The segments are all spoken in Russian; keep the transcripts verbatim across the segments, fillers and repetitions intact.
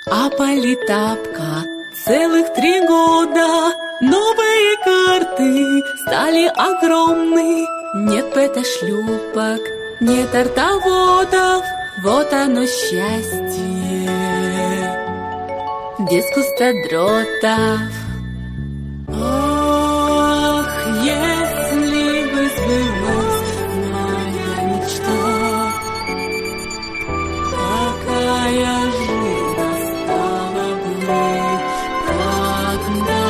А политапка целых три года. Новые карты стали огромны. Нет бета-шлюпок, нет артоводов. Вот оно счастье без густодротов. Ох, если бы сбылась моя мечта, какая жизнь настала бы тогда.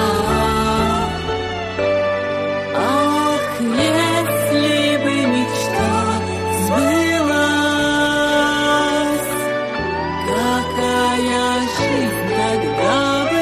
Ах, если бы мечта сбылась, какая жизнь тогда бы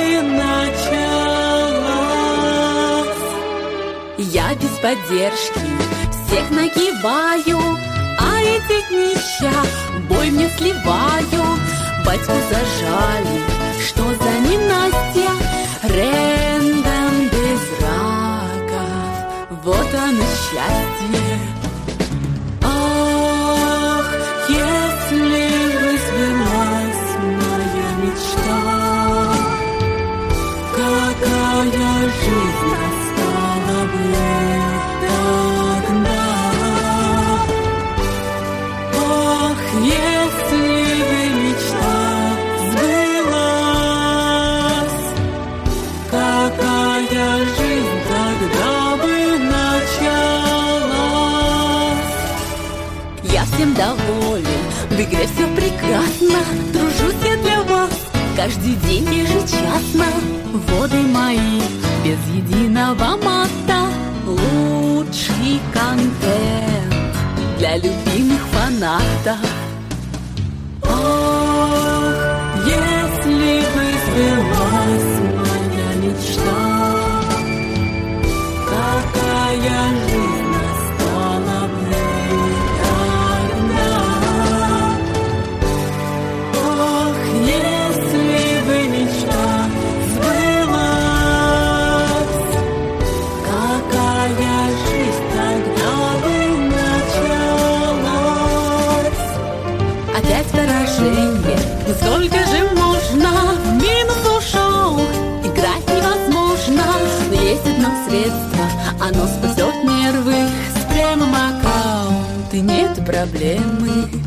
началась. Я без поддержки всех нагибаю, а этих нищих бой мне сливаю. Батьку зажали, что за ненастье, рэндом без раков. Вот оно счастье. Ах, если бы сбылась моя мечта, какая жизнь настала бы тогда. Ах, если бы мечта сбылась, какая жизнь тогда бы началась. Я всем доволен, в игре все прекрасно. Тружусь я для вас каждый день ежечасно. Воды мои без единого мата. Лучший контент для любимых фанатов. Ах, если бы сбылась моя мечта, какая жизнь настала бы тогда. Ах, если бы мечта сбылась, какая жизнь тогда бы началась. Опять поражение, ну сколько же можно? В минус ушел, играть невозможно. Но есть одно средство, оно спасет нервы. С прямым аккаунт и нет проблемы.